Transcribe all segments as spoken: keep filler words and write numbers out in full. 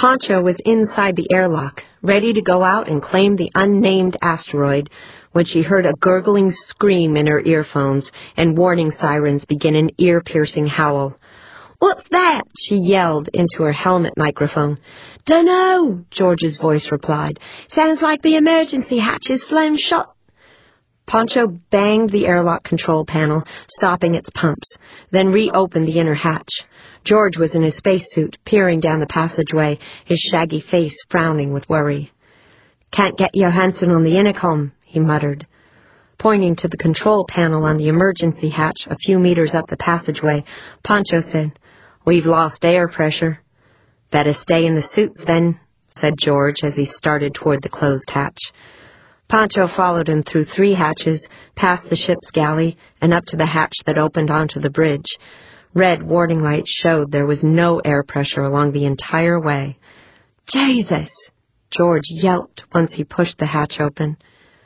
Pancho was inside the airlock, ready to go out and claim the unnamed asteroid, when she heard a gurgling scream in her earphones and warning sirens begin an ear-piercing howl. "What's that?" she yelled into her helmet microphone. "Dunno," George's voice replied. "Sounds like the emergency hatch is slammed shut." Pancho banged the airlock control panel, stopping its pumps, then reopened the inner hatch. George was in his spacesuit, peering down the passageway, his shaggy face frowning with worry. "Can't get Johansson on the intercom," he muttered. Pointing to the control panel on the emergency hatch a few meters up the passageway, Pancho said, "We've lost air pressure." "Better stay in the suits, then," said George as he started toward the closed hatch. Pancho followed him through three hatches, past the ship's galley, and up to the hatch that opened onto the bridge. Red warning lights showed there was no air pressure along the entire way. "Jesus!" George yelped once he pushed the hatch open.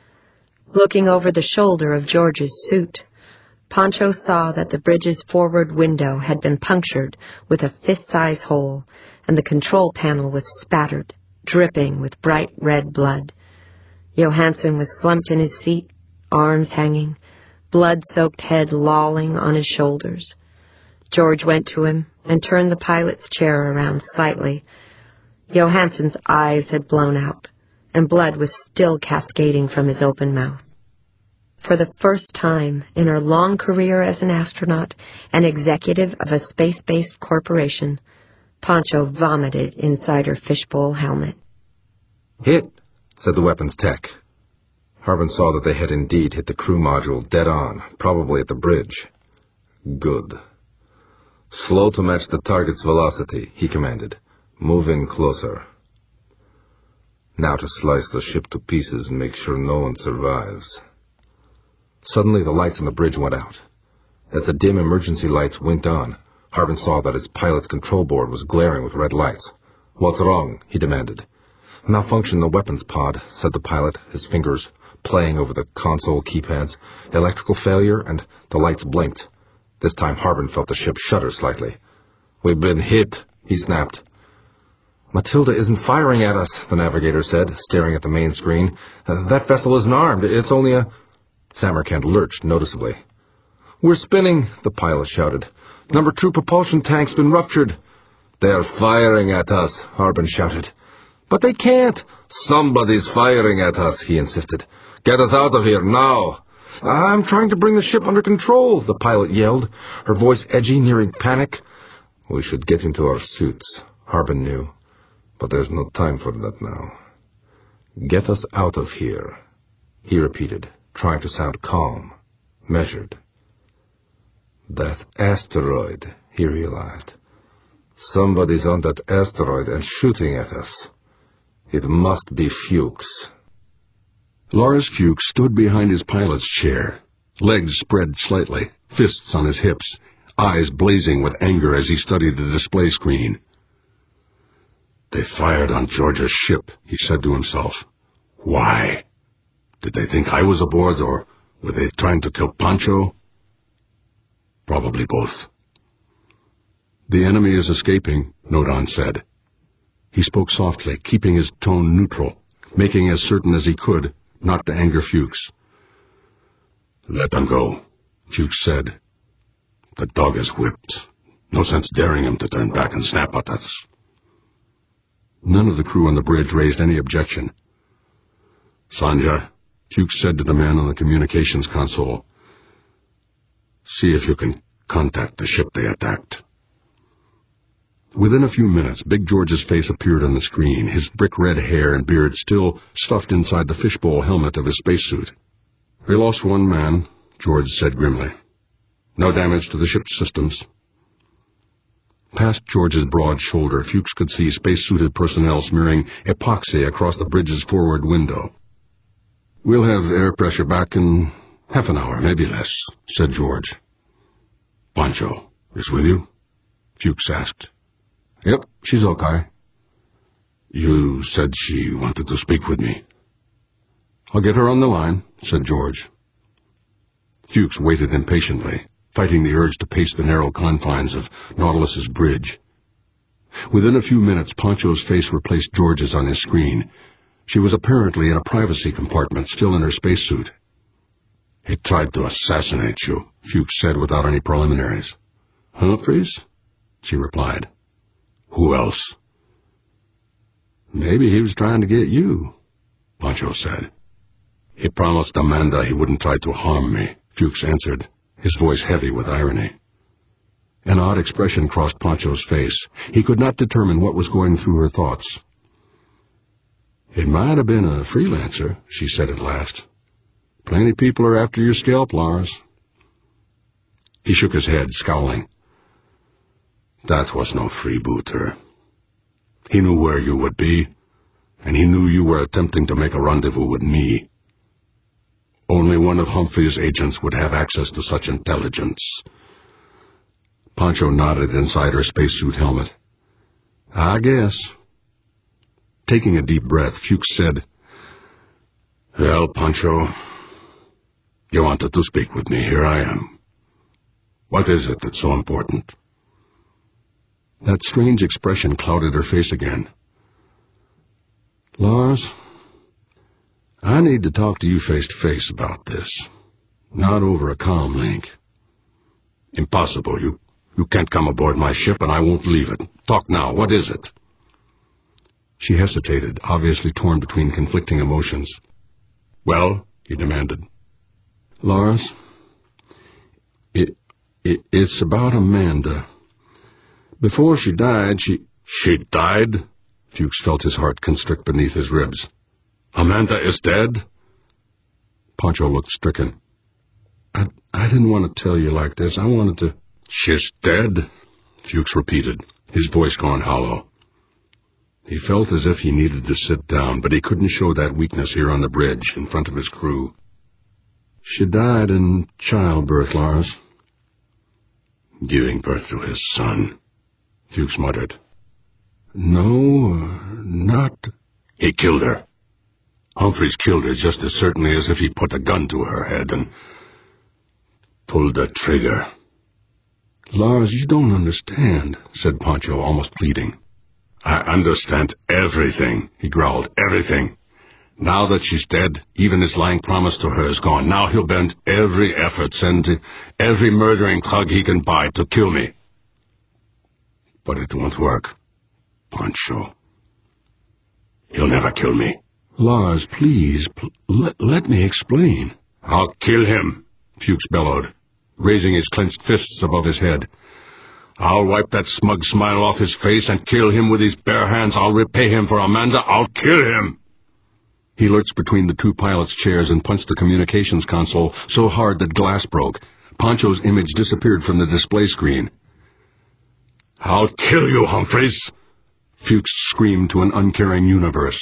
Looking over the shoulder of George's suit, Pancho saw that the bridge's forward window had been punctured with a fist-size hole, and the control panel was spattered, dripping with bright red blood. Johansson was slumped in his seat, arms hanging, blood-soaked head lolling on his shoulders. George went to him and turned the pilot's chair around slightly. Johansson's eyes had blown out, and blood was still cascading from his open mouth. For the first time in her long career as an astronaut and executive of a space-based corporation, Pancho vomited inside her fishbowl helmet. "Hit," said the weapons tech. Harbin saw that they had indeed hit the crew module dead on, probably at the bridge. Good. "Slow to match the target's velocity," he commanded. "Move in closer. Now to slice the ship to pieces and make sure no one survives." Suddenly the lights on the bridge went out. As the dim emergency lights winked on, Harbin saw that his pilot's control board was glaring with red lights. "What's wrong?" he demanded. "Malfunction in the weapons pod," said the pilot, his fingers playing over the console keypads. "Electrical failure," and the lights blinked. This time Harbin felt the ship shudder slightly. "We've been hit," he snapped. "Matilda isn't firing at us," the navigator said, staring at the main screen. "That vessel isn't armed. It's only a—" Samarkand lurched noticeably. "We're spinning," the pilot shouted. "Number two propulsion tank's been ruptured." "They're firing at us," Harbin shouted. "But they can't." "Somebody's firing at us," he insisted. "Get us out of here now." "I'm trying to bring the ship under control," the pilot yelled, her voice edgy, nearing panic. "We should get into our suits," Harbin knew. "But there's no time for that now. Get us out of here," he repeated, trying to sound calm, measured. "That asteroid," he realized. "Somebody's on that asteroid and shooting at us. It must be Fuchs." Lars Fuchs stood behind his pilot's chair, legs spread slightly, fists on his hips, eyes blazing with anger as he studied the display screen. "They fired on George's ship," he said to himself. "Why? Did they think I was aboard, or were they trying to kill Pancho? Probably both." "The enemy is escaping," Nodon said. He spoke softly, keeping his tone neutral, making as certain as he could not to anger Fuchs. "Let them go," Fuchs said. "The dog is whipped. No sense daring him to turn back and snap at us." None of the crew on the bridge raised any objection. "Sanja," Fuchs said to the man on the communications console, "see if you can contact the ship they attacked." Within a few minutes, Big George's face appeared on the screen, his brick-red hair and beard still stuffed inside the fishbowl helmet of his spacesuit. "We lost one man," George said grimly. "No damage to the ship's systems." Past George's broad shoulder, Fuchs could see spacesuited personnel smearing epoxy across the bridge's forward window. "We'll have air pressure back in half an hour, maybe less," said George. "Pancho is with you?" Fuchs asked. "Yep, she's okay." "You said she wanted to speak with me." "I'll get her on the line," said George. Fuchs waited impatiently, fighting the urge to pace the narrow confines of Nautilus's bridge. Within a few minutes, Pancho's face replaced George's on his screen. She was apparently in a privacy compartment, still in her spacesuit. "He tried to assassinate you," Fuchs said without any preliminaries. "Humphreys?" she replied. "Who else?" "Maybe he was trying to get you," Pancho said. "He promised Amanda he wouldn't try to harm me," Fuchs answered, his voice heavy with irony. An odd expression crossed Pancho's face. He could not determine what was going through her thoughts. "It might have been a freelancer," she said at last. "Plenty people are after your scalp, Lars." He shook his head, scowling. "That was no freebooter. He knew where you would be, and he knew you were attempting to make a rendezvous with me. Only one of Humphrey's agents would have access to such intelligence." Pancho nodded inside her spacesuit helmet. "I guess." Taking a deep breath, Fuchs said, "Well, Pancho, you wanted to speak with me. Here I am. What is it that's so important?" That strange expression clouded her face again. "Lars, I need to talk to you face-to-face about this, not over a comm link." "Impossible. You, you can't come aboard my ship, and I won't leave it. Talk now. What is it?" She hesitated, obviously torn between conflicting emotions. "Well?" he demanded. "Lars, it, it, it's about Amanda. Before she died, she—" "She died?" Fuchs felt his heart constrict beneath his ribs. "Amanda is dead?" Pancho looked stricken. I, I didn't want to tell you like this. I wanted to—" "She's dead?" Fuchs repeated, his voice gone hollow. He felt as if he needed to sit down, but he couldn't show that weakness here on the bridge in front of his crew. "She died in childbirth, Lars." "Giving birth to his son," Fuchs muttered. "No, uh, not—" "He killed her. Humphreys killed her just as certainly as if he put a gun to her head and pulled the trigger." "Lars, you don't understand," said Pancho, almost pleading. "I understand everything," he growled, "everything. Now that she's dead, even his lying promise to her is gone. Now he'll bend every effort, send every murdering thug he can buy to kill me. But it won't work, Pancho. He'll never kill me." "Lars, please, pl- let, let me explain." "I'll kill him," Fuchs bellowed, raising his clenched fists above his head. "I'll wipe that smug smile off his face and kill him with his bare hands. I'll repay him for Amanda. I'll kill him." He lurched between the two pilots' chairs and punched the communications console so hard that glass broke. Pancho's image disappeared from the display screen. "I'll kill you, Humphreys!" Fuchs screamed to an uncaring universe.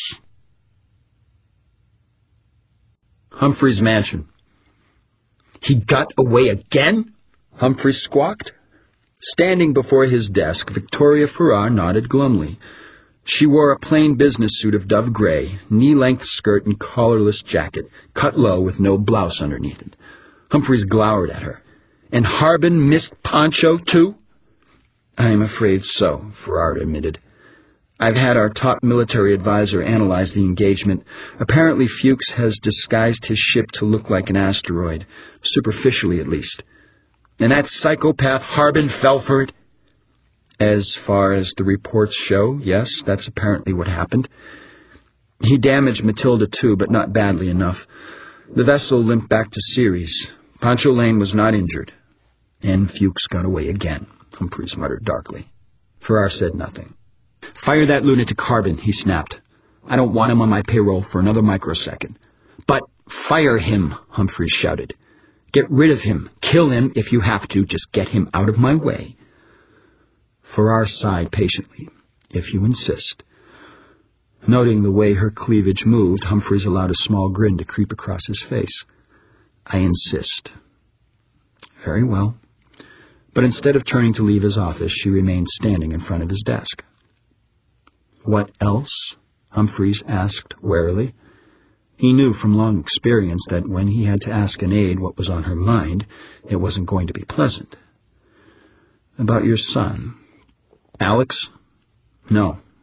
Humphrey's mansion. "He got away again?" Humphrey squawked. Standing before his desk, Victoria Farrar nodded glumly. She wore a plain business suit of dove gray, knee-length skirt and collarless jacket, cut low with no blouse underneath it. Humphreys glowered at her. "And Harbin missed Pancho, too?" "I am afraid so," Farrar admitted. "I've had our top military advisor analyze the engagement. Apparently Fuchs has disguised his ship to look like an asteroid, superficially at least. And that psychopath Harbin fell for it?" "As far as the reports show, yes, that's apparently what happened. He damaged Matilda too, but not badly enough. The vessel limped back to Ceres. Pancho Lane was not injured. And Fuchs got away again," Humphreys muttered darkly. Farrar said nothing. "Fire that lunatic Harbin," he snapped. "I don't want him on my payroll for another microsecond." "But fire him," Humphreys shouted. "Get rid of him. Kill him if you have to. Just get him out of my way." Farrar sighed patiently. "If you insist." Noting the way her cleavage moved, Humphreys allowed a small grin to creep across his face. "I insist." "Very well." But instead of turning to leave his office, she remained standing in front of his desk. "What else?" Humphreys asked warily. He knew from long experience that when he had to ask an aide what was on her mind, it wasn't going to be pleasant. "About your son. Alex?" No.